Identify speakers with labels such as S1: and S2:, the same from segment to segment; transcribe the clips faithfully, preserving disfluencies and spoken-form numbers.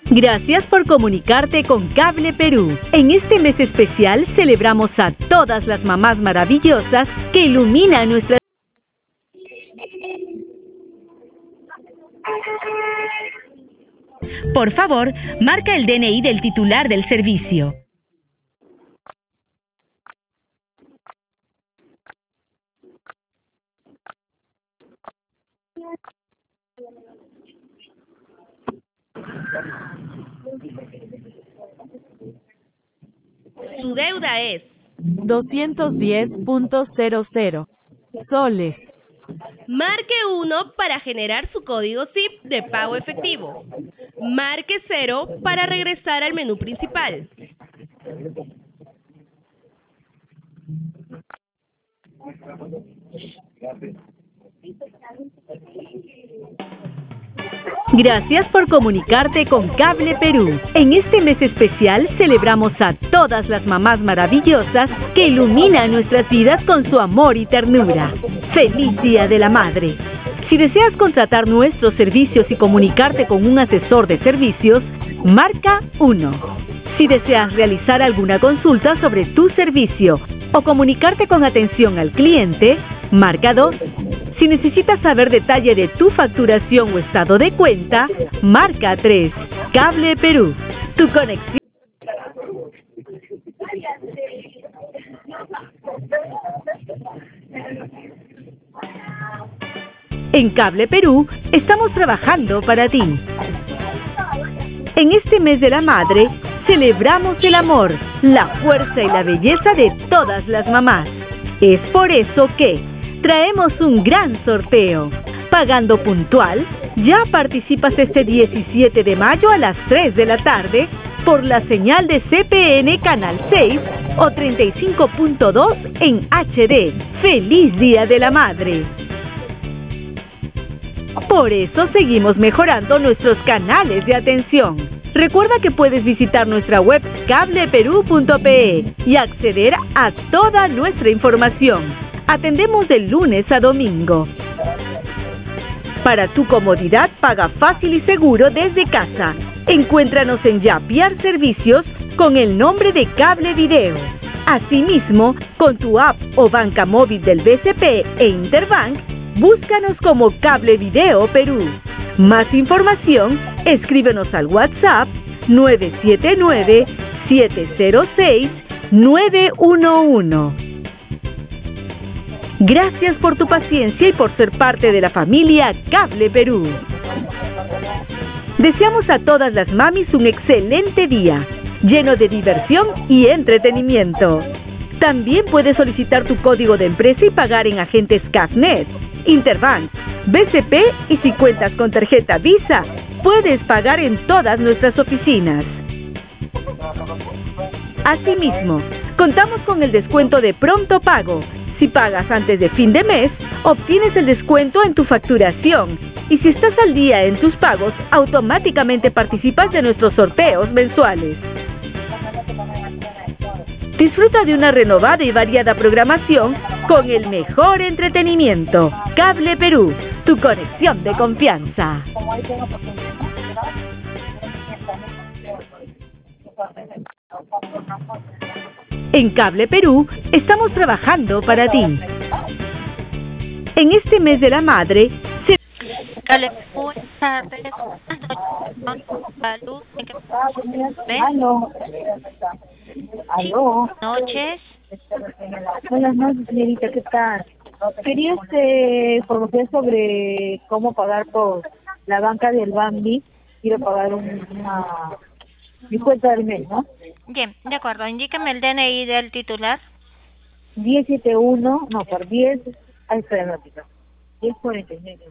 S1: Gracias por comunicarte con Cable Perú. En este mes especial celebramos a todas las mamás maravillosas que iluminan nuestra... Por favor, marca el D N I del titular del servicio. Su deuda es
S2: doscientos diez punto cero cero soles.
S3: Marque uno para generar su código S I P de pago efectivo. Marque cero para regresar al menú principal.
S1: Gracias por comunicarte con Cable Perú. En este mes especial celebramos a todas las mamás maravillosas que iluminan nuestras vidas con su amor y ternura. ¡Feliz Día de la Madre! Si deseas contratar nuestros servicios y comunicarte con un asesor de servicios, marca uno. Si deseas realizar alguna consulta sobre tu servicio o comunicarte con atención al cliente, marca dos. Si necesitas saber detalle de tu facturación o estado de cuenta, marca tres. Cable Perú, tu conexión. En Cable Perú estamos trabajando para ti. En este mes de la madre, celebramos el amor, la fuerza y la belleza de todas las mamás. Es por eso que traemos un gran sorteo. Pagando puntual, ya participas este diecisiete de mayo a las tres de la tarde por la señal de C P N Canal seis o treinta y cinco punto dos en H D. ¡Feliz Día de la Madre! Por eso seguimos mejorando nuestros canales de atención. Recuerda que puedes visitar nuestra web cable perú punto pe y acceder a toda nuestra información. Atendemos de lunes a domingo. Para tu comodidad, paga fácil y seguro desde casa. Encuéntranos en Yapiar Servicios con el nombre de Cable Video. Asimismo, con tu app o banca móvil del B C P e Interbank, búscanos como Cable Video Perú. Más información, escríbenos al WhatsApp nueve siete nueve, siete cero seis, nueve uno uno. Gracias por tu paciencia y por ser parte de la familia Cable Perú. Deseamos a todas las mamis un excelente día, lleno de diversión y entretenimiento. También puedes solicitar tu código de empresa y pagar en agentes Cafnet, Interbank, B C P y si cuentas con tarjeta Visa, puedes pagar en todas nuestras oficinas. Asimismo, contamos con el descuento de pronto pago. Si pagas antes de fin de mes, obtienes el descuento en tu facturación. Y si estás al día en tus pagos, automáticamente participas de nuestros sorteos mensuales. Disfruta de una renovada y variada programación con el mejor entretenimiento. Cable Perú, tu conexión de confianza. En Cable Perú estamos trabajando para ti. En este mes de la madre, se...
S4: Cable, buenas tardes. Salud.
S5: Aló. Aló.
S4: Noches.
S5: Buenas noches, señorita, ¿qué tal? Quería este, conocer sobre cómo pagar por la banca del Bambi. Quiero pagar un, una mi cuenta del mes, ¿no?
S4: Bien, de acuerdo. Indíqueme el D N I del titular.
S5: diez setenta y uno, no, por diez, ahí está la notita. diez cuarenta y nueve.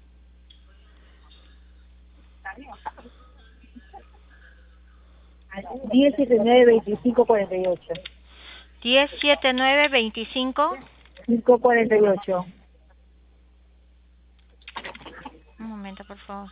S5: diez setenta y nueve, veinticinco cuarenta y ocho.
S4: diez setenta y nueve, veinticinco.
S5: cinco cuarenta y ocho.
S4: Un momento, por favor.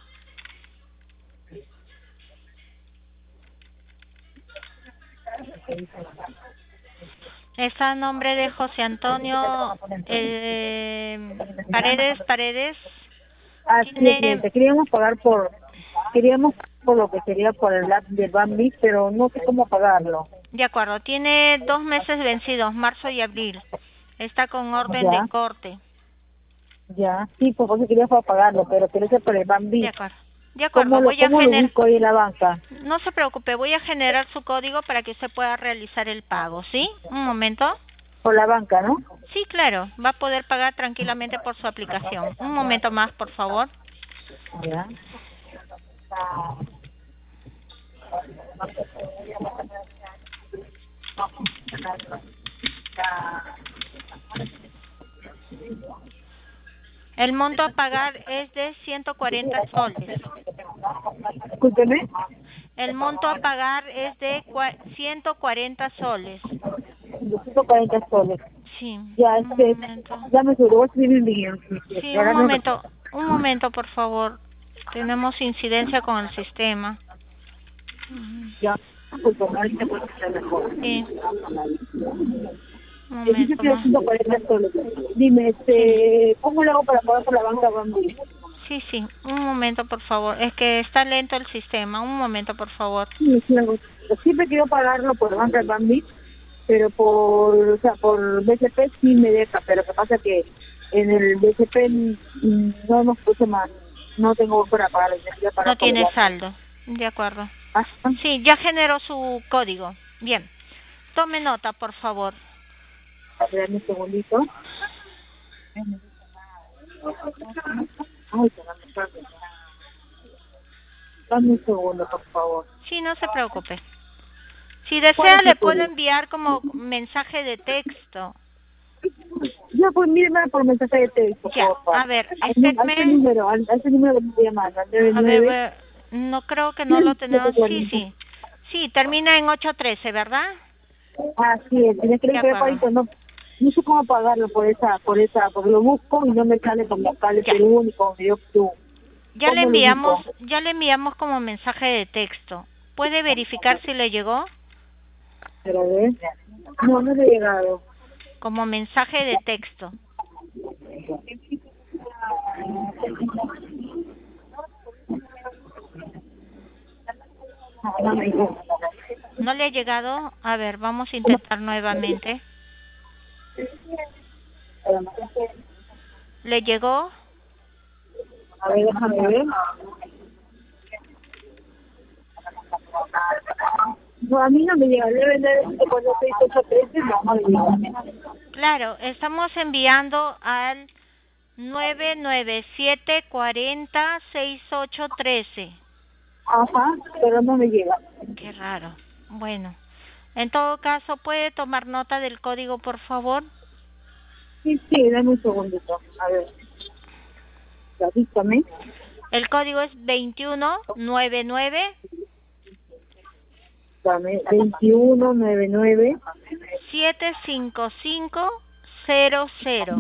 S4: Está a nombre de José Antonio eh, Paredes Paredes.
S5: Así
S4: Tiene...
S5: es, cliente. Queríamos pagar por... Queríamos por lo que sería por el app de Bambi, pero no sé cómo pagarlo.
S4: De acuerdo, tiene dos meses vencidos, marzo y abril. Está con orden
S5: Ya.
S4: de corte.
S5: Ya, sí, pues por eso quería para pagarlo, pero quería ser por el Bambi.
S4: De acuerdo. De acuerdo,
S5: ¿Cómo lo,
S4: voy a
S5: cómo lo
S4: generar...
S5: busco ahí en la banca?
S4: No se preocupe, voy a generar su código para que usted pueda realizar el pago, ¿sí? Un momento.
S5: Por la banca, ¿no?
S4: Sí, claro, va a poder pagar tranquilamente por su aplicación. Un momento más, por favor.
S5: Ya.
S4: El monto a pagar es de ciento cuarenta soles.
S5: Escúcheme.
S4: El monto a pagar es de cua- ciento cuarenta soles.
S5: doscientos cuarenta soles.
S4: Sí,
S5: Ya,
S4: un
S5: este,
S4: momento.
S5: dame su, lo voy a escribir bien.
S4: Sí, un momento, un momento, por favor. Tenemos incidencia con el sistema.
S5: Ya, disculpa, ahorita puedo escuchar mejor.
S4: Sí, un
S5: Dice
S4: momento
S5: que
S4: más.
S5: doscientos cuarenta soles. Dime, este, ¿cómo lo hago para pagar por la banca Bambi?
S4: Sí, sí, un momento, por favor. Es que está lento el sistema. Un momento, por favor.
S5: Sí, sí, algo. Siempre quiero pagarlo por la banca Bambi, pero por, o sea, por B C P sí me deja, pero lo que pasa que en el B C P mm, no hemos puesto más, no tengo para pagar, necesito pagar
S4: No
S5: por el
S4: tiene
S5: banco.
S4: saldo. De acuerdo.
S5: Ah, ah,
S4: Sí, ya generó su código. Bien. Tome nota, por favor.
S5: a ver, un segundito. Ay, caramba, caramba. Dame un segundo, por favor.
S4: Sí, no se preocupe. Si
S5: ¿Cuál
S4: desea,
S5: es el
S4: le puedo
S5: código?
S4: enviar como mensaje de texto.
S5: Ya, pues míreme por mensaje de texto,
S4: Ya,
S5: por favor.
S4: a ver,
S5: A este
S4: espérame.
S5: número, a este número que me estoy llamando, al nueve
S4: A ver,
S5: nueve.
S4: ve- no creo que no lo tenemos. Sí, sí. Sí, termina en ocho trece, ¿verdad?
S5: Ah, sí, tienes que
S4: De
S5: ir
S4: acuerdo.
S5: no, no sé cómo pagarlo por esa, por esa, porque lo busco y no me sale como sale
S4: Ya.
S5: Perú ni como yo tú.
S4: Ya le
S5: ¿Cómo lo
S4: enviamos,
S5: ubico?
S4: ya le enviamos como mensaje de texto. ¿Puede verificar si le llegó?
S5: Pero a ver, no, no le he llegado.
S4: Como mensaje de texto.
S5: No, no me llegó.
S4: ¿No le ha llegado? A ver, vamos a intentar nuevamente. ¿Le llegó?
S5: A ver, déjame ver. No, a mí no me llega. Debe de cuando seis ocho trece, no, no me llega.
S4: Claro, estamos enviando al nueve nueve siete cuarenta sesenta y ocho trece.
S5: Ajá, pero no me llega.
S4: Qué raro. Bueno, en todo caso, ¿puede tomar nota del código, por favor?
S5: Sí, sí, dame un segundito. A ver. Ya, dígame.
S4: El código es veintiuno noventa y nueve
S5: Dame, veintiuno noventa y nueve.
S4: setecientos cincuenta y cinco cero cero.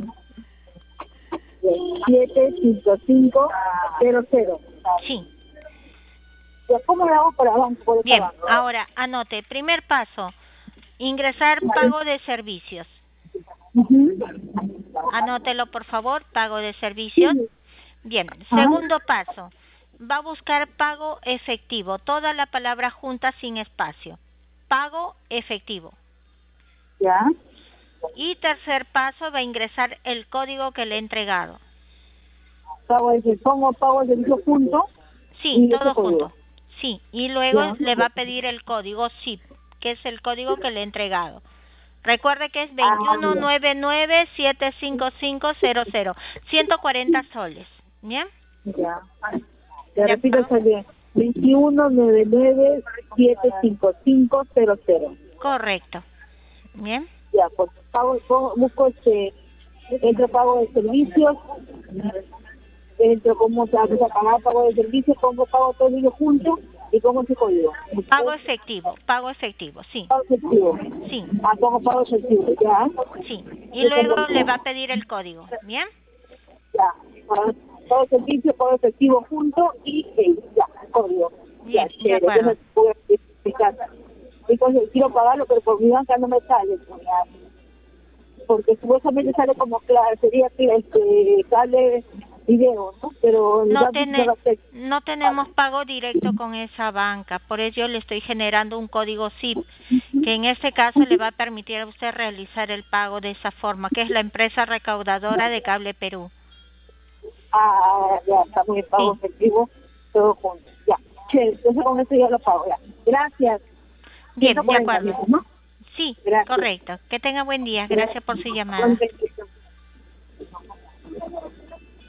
S5: siete cinco cinco cero cero.
S4: Sí.
S5: ¿Cómo le hago para banco? Por esta
S4: Bien,
S5: banca?
S4: ahora anote. Primer paso, ingresar pago de servicios.
S5: Ujú.
S4: Anótelo, por favor, pago de servicios. Bien, segundo paso, va a buscar pago efectivo. Toda la palabra junta sin espacio. Pago efectivo.
S5: Ya.
S4: Y tercer paso, va a ingresar el código que le he entregado.
S5: Pago ese, pongo pago el servicio junto.
S4: Sí,
S5: y
S4: todo
S5: ese código.
S4: junto. Sí, y luego
S5: Ya.
S4: le va a pedir el código S I P, que es el código que le he entregado. Recuerde que es
S5: Ah,
S4: veintiuno
S5: ya.
S4: noventa y nueve setecientos cincuenta y cinco cero cero. ciento cuarenta soles. ¿Bien?
S5: Ya. Te
S4: Ya,
S5: repito,
S4: pago.
S5: sale veintiuno noventa y nueve setecientos cincuenta y cinco cero cero.
S4: Correcto. ¿Bien?
S5: Ya, pues pago, pongo- busco este, entro pago de servicios, entro como se hace pagar pago de servicios, pongo pago todo ello junto y pongo ese código.
S4: Pago efectivo, pago efectivo, sí.
S5: Pago efectivo.
S4: Sí,
S5: Ah, pongo pago efectivo, ya.
S4: sí. Y luego le va a pedir el código. ¿Bien?
S5: Ya. Pago pago servicio, pago efectivo junto y eh, ya, código.
S4: Bien,
S5: Ya,
S4: de
S5: chévere, yo
S4: acuerdo.
S5: no puedo explicar. Entonces quiero pagarlo, pero por mi banca no me sale. Ya. Porque supuestamente sale como claro, sería que este, sale video, ¿no? Pero el
S4: No,
S5: banco
S4: tiene,
S5: no lo acepta.
S4: no tenemos pago directo con esa banca, por eso yo le estoy generando un código S I P, que en este caso le va a permitir a usted realizar el pago de esa forma, que es la empresa recaudadora de Cable Perú.
S5: Ah, ya, está muy bien, pago
S4: Sí.
S5: efectivo, todo junto. Ya, chévere, entonces con eso ya lo pago, ya. Gracias.
S4: Bien,
S5: ciento
S4: de
S5: cuarenta,
S4: acuerdo.
S5: ¿no?
S4: Sí,
S5: Gracias.
S4: correcto. Que tenga buen día. Gracias por su llamada.
S5: Igualmente.